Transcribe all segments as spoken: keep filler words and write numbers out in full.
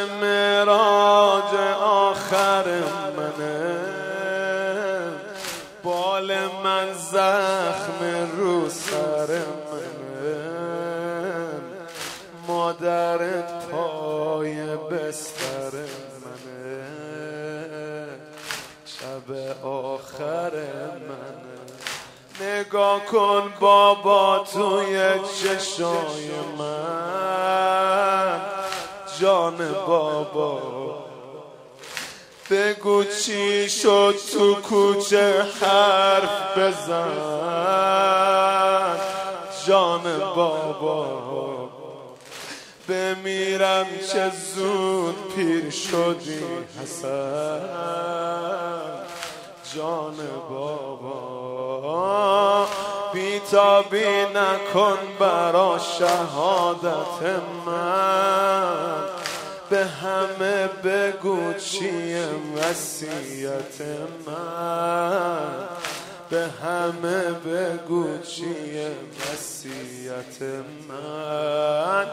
معراج آخر منه، بال من زخم رو سر منه، مادرت پای بستر منه، شب آخر منه. نگاه کن بابا توی چشای من، جان بابا بگو چی شد تو کوچه حرف بزن، جان بابا بمیرم چه زود پیر شدی حسن، جان بابا بیتابی نکن برا شهادت من، به همه بگو چیه وصیت من، به همه بگو چیه وصیت من.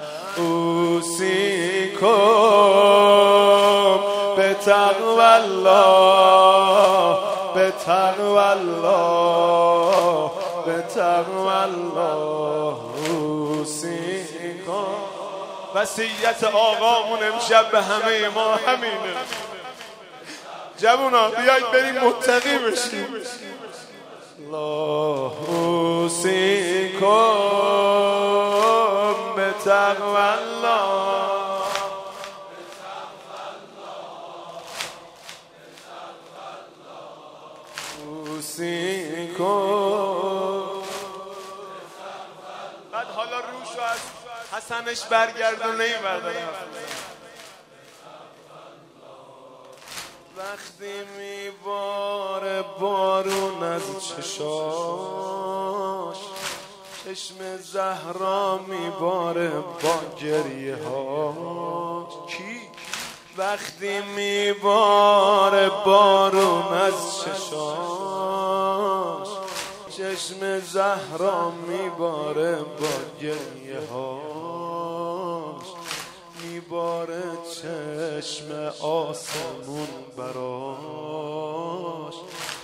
اوصیکم به تقوی الله، به تقوی الله، به تقوی الله. اوصیکم. وصیت آقامون امشب به همه ما همینه. جوونا بیایید بریم متقی بشیم. الله اوصیکم به تقوی الله، اوصیکم. بعد حالا روشو از حسنش برگردونه این برداره. وقتی میباره بارون از چشاش، چشم زهرا میباره با گریه هاش. کی؟ وقتی میباره بارون از چشاش، چشم زهرا میباره با گریه هاش، میباره چشم آسمون براش،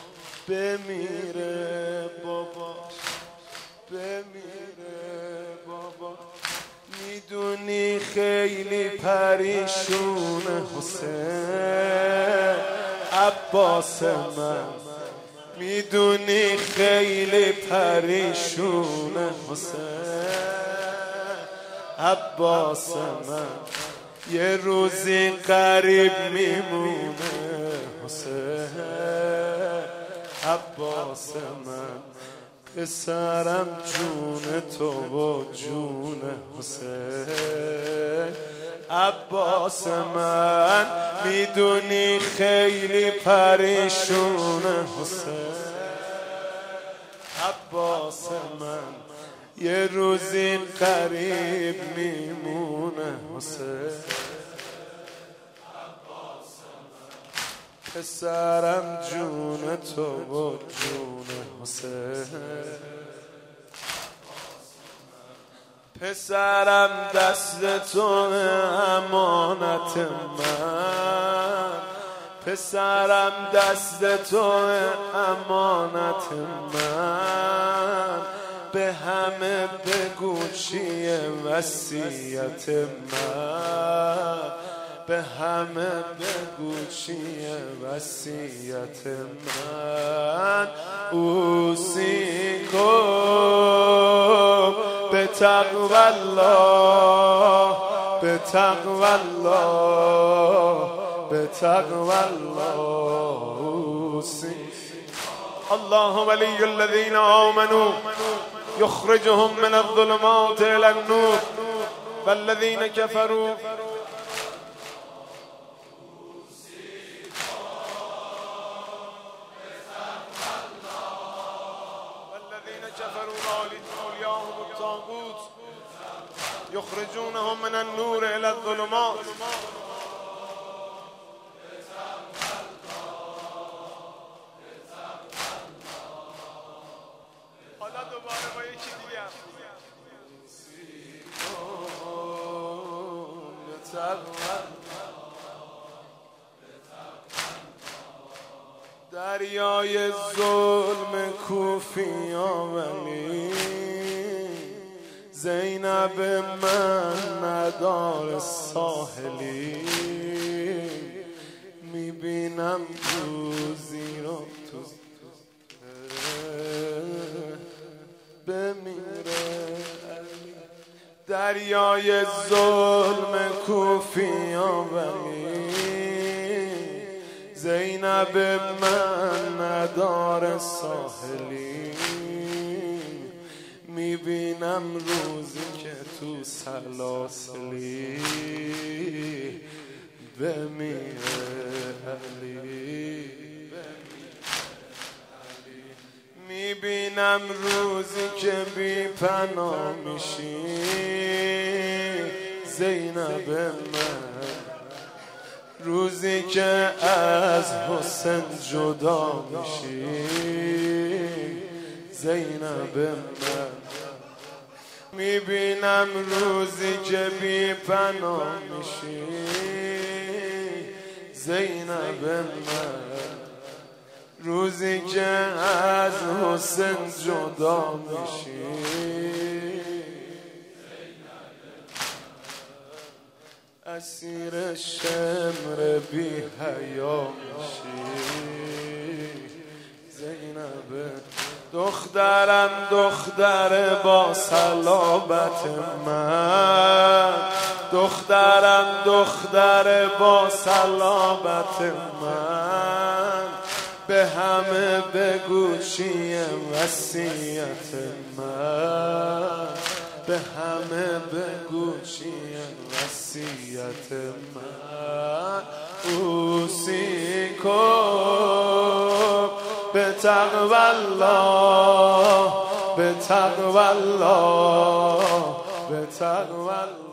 بمیره باباش، بمیره بابا. میدونی خیلی پریشون حسین عباس من، میدونی خیلی پریشون حسین عباس من، یه روزی قریب میمونه حسین عباس من. پسرم جون تو و جون حسین عباس من، میدونی خیلی پریشون حسین عباس من، یه روزی قریب میمونه حسین عباس من. پسرم جون تو و جون حسین، پسرم دست تو امانت من، پسرم دست تو امانت من، به همه بگو چیه وصیت من، به همه بگو چیه وصیت من. اوصیکم به تقوی الله، به تقوی الله، به تقوی الله. الله ولی الذین آمنوا یخرجهم من الظلمات الی النور والذین کفروا اولیاءهم الطاغوت یخرجونهم من النور الی الظلمات. حالا دوباره با یکی دیگه تقوی دریای ظلم کوفیا ولی زینب من ندار ساحلی میبینم روزی رو تو بمیره. دریای ظلم کوفیا ولی زینب من ندار ساحلی میبینم روزی که تو سلاسلی بمیره علی. میبینم روزی که بی پناه میشی زینب من، روزی که از حسین جدا میشی زینب من. میبینم روزی که بی پناه میشی زینب من، روزی که از حسین جدا میشی. اسیر شمر بی حیا میشی زینب. دخترم دختر با صلابت من، دخترم دختر با صلابت من، به همه بگو چیه وصیت من، به همه بگو چیه وصیت من. اوصیکم بتقوی الله، بتقوی الله، بتقوی الله.